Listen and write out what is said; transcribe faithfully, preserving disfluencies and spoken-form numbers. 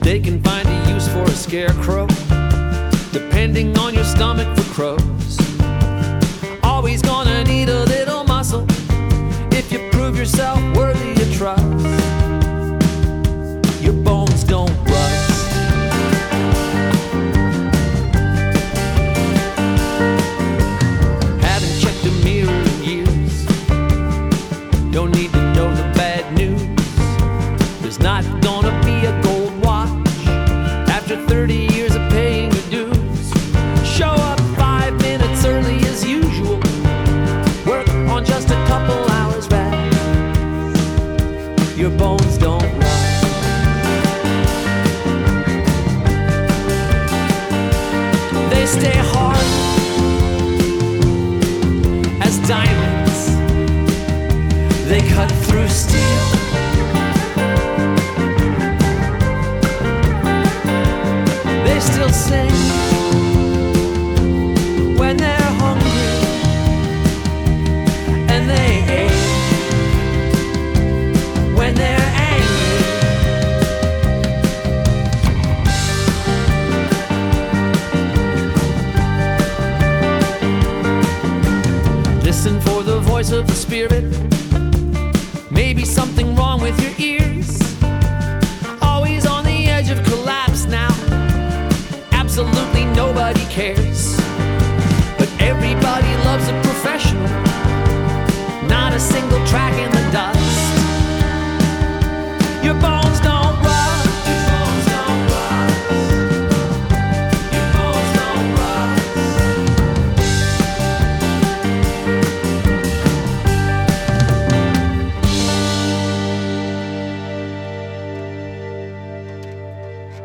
They can find a use for a scarecrow, depending on your stomach for crows. Always gonna need a little muscle if you prove yourself worthy of trust. Your bones don't rust. Haven't checked a mirror in years. Don't need to know the bad news. There's not gonna be a gold watch after thirty years of paying your dues. Show up five minutes early as usual. Work on just a couple hours rest. Your bones don't rust. They stay hard as diamonds. They cut through steel. They still sing when they're hungry, and they ache when they're angry. Listen for the voice of the spirit. Maybe something wrong with your ears. Always on the edge of collapse now. Absolutely nobody cares. But everybody loves a professional. Not a single track in